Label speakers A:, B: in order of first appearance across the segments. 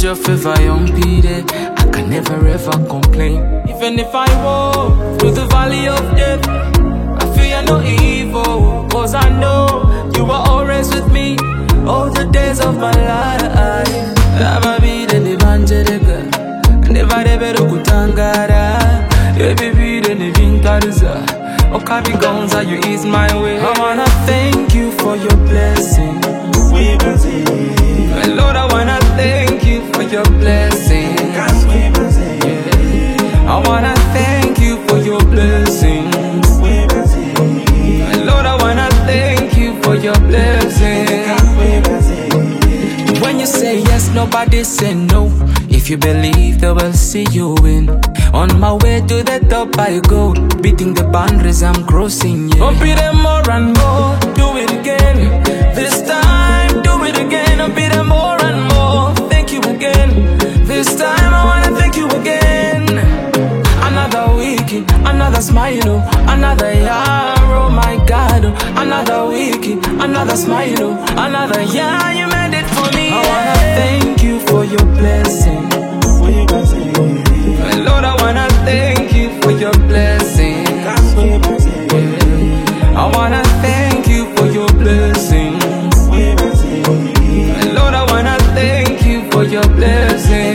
A: your favor, unpeded. I can never ever complain. Even if I walk through the valley of death, I fear no evil, cause I know you are always with me all the days of my life. Never be the evangelical, never the kutangara. Baby, the living Kariza. Oh, Kabi Gonza, you ease my way. I wanna thank you for your blessing. Lord, I wanna thank you for your blessing. I wanna thank you for your blessing. Lord, I wanna thank you for your blessing. When you say yes, nobody say no. If you believe, they will see you win. On my way to the top I go, beating the boundaries, I'm crossing, yeah. Don't beat them more and more, do it again. This time, do it again. Don't beat them more and more, thank you again. This time I wanna thank you again. Another weekend, another smile, oh, another year, oh my God, oh. Another weekend, another smile, oh, another year, you made it for me. I wanna thank you for your blessing. Lord, I wanna thank you for your blessing. I wanna thank you for your blessing. Lord, I wanna thank you for your blessing.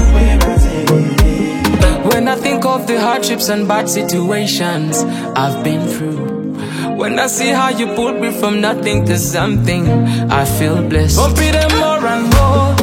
A: When I think of the hardships and bad situations I've been through, when I see how you pulled me from nothing to something, I feel blessed. Don't be them more and more,